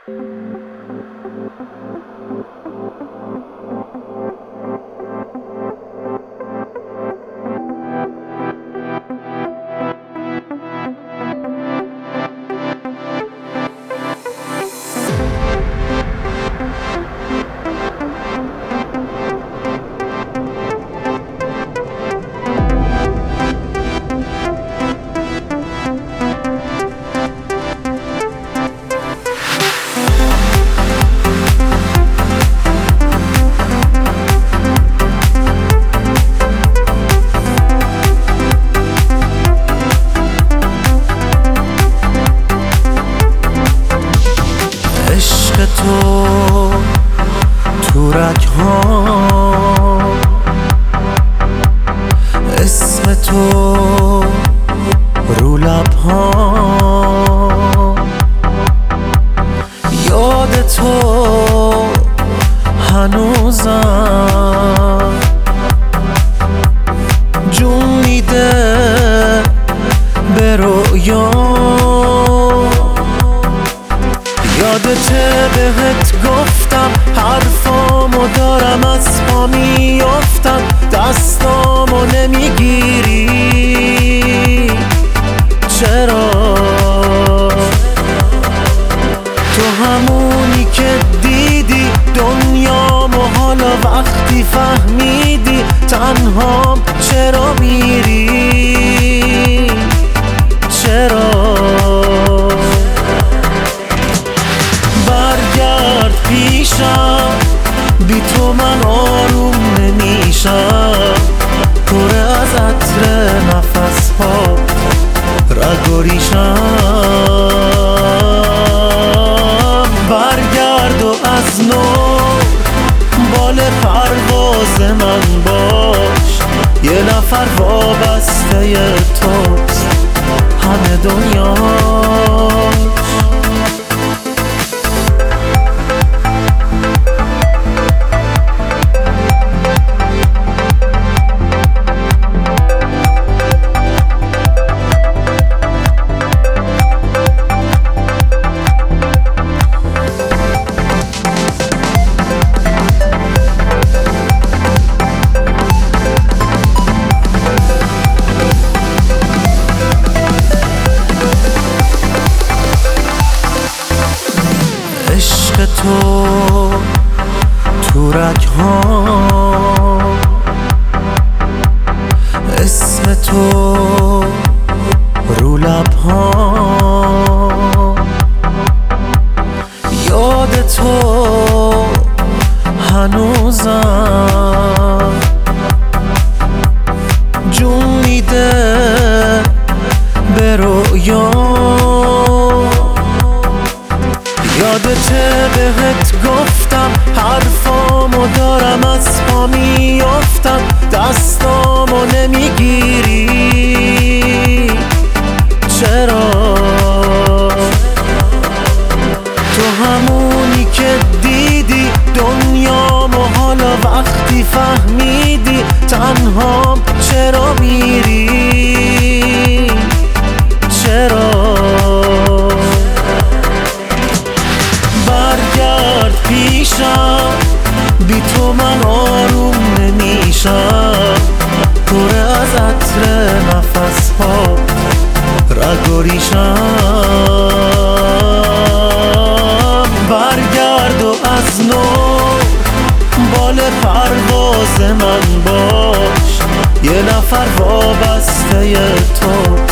تو رگ‌هام اسم تو رو لب‌هام، یاد تو هنوزم جون میده به رویام. یادته بهت گفتم حرفامو دارم از پا میافتم، دستامو نمیگیری چرا؟ تو همونی که دیدی دنیامو، حالا وقتی فهمیدی تنهام چرا میری؟ چرا؟ برگرد پیشم، بی تو من آروم نمیشم، پر از عطر نفس ها رگ و ریشم. برگرد و از نو بال پرواز من باش، یه نفر وابسته توست همه دنیاش. عشق تو رگ‌هام، اسم تو رو لب‌هام، یاد تو هنوزم جون میده به رویام. یادته بهت گفتم حرفامو دارم از پا میافتم، دستامو نمیگیری چرا؟ تو همونی که دیدی دنیامو، حالا وقتی فهمیدی تنهام چرا میری؟ چرا؟ برگرد پیشم، بی تو من آروم نمیشم، پر از عطر نفس ها رگ و ریشم. برگرد و از نو بال پرواز من باش، یه نفر وابسته تو